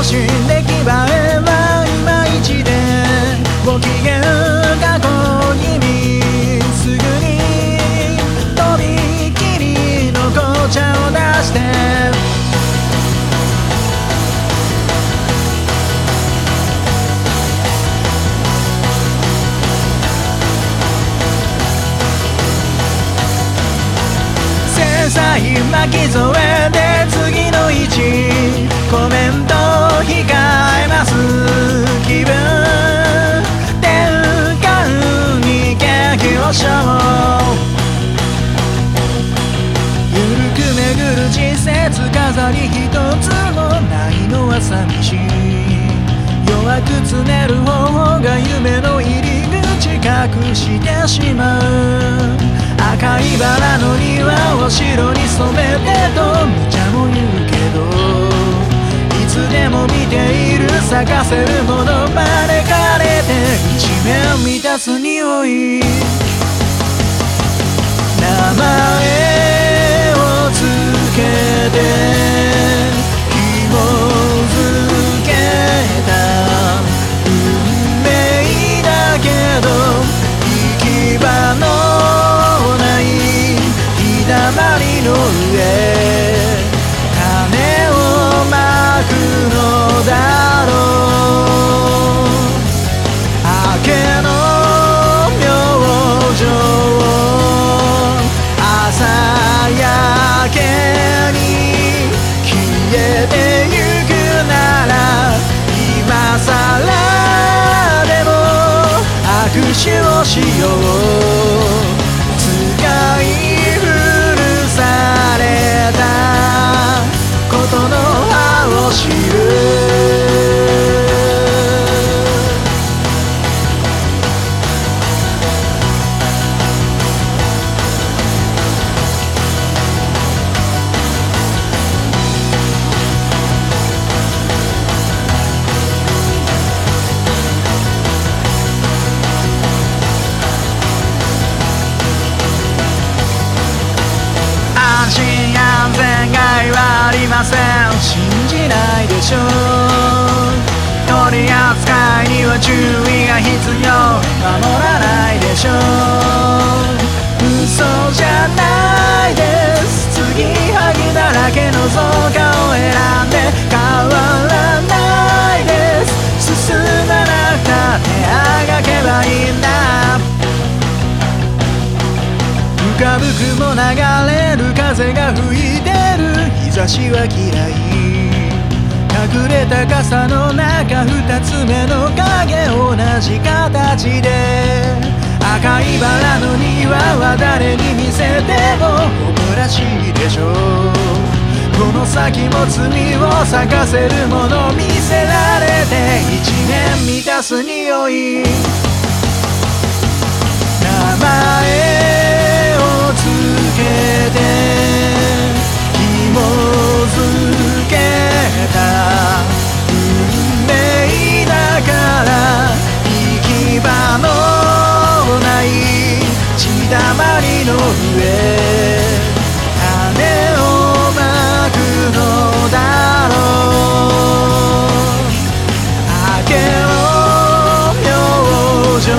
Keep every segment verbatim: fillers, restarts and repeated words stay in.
し出来栄えはいまいちでご機嫌過去気味すぐにとびきりの紅茶を出して繊細巻き添えで次の位置コメント控えます気分転換に景気をしょうゆるく巡る季節飾り一つもないのは寂しい弱くつねる方が夢の入り口隠してしまう赤いバラの庭を白に染めてと無茶も言うけどいつでも見ている咲かせるもの招かれて一面満たす匂い名前をつけて紐づけた運命だけど行き場の日だまりの上種をまくのだろう明けの明星朝焼けに消えてゆくなら今さらでも握手をしよう使いされたことの葉を知る安心安全害はありません信じないでしょう取り扱いには注意が必要守らないでしょう嘘じゃないです継ぎはぎだらけの造花を選んで変わらないです進まなくたってあがけばいいんだ浮かぶ雲流れる風が吹いてる日差しは嫌い隠れた傘の中二つ目の影同じ形で赤いバラの庭は誰に見せても誇らしいでしょうこの先も罪を咲かせるもの見せられて一年満たす匂い名前をつけて紐づけた運命だから行き場のない血だまりの上種をまくのだろう明けの明星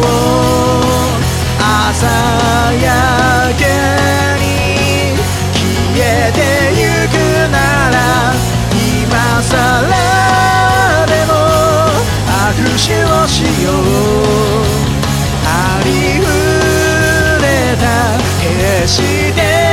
朝焼けに消えてゆくなら今さらでも握手をしようありふれた決して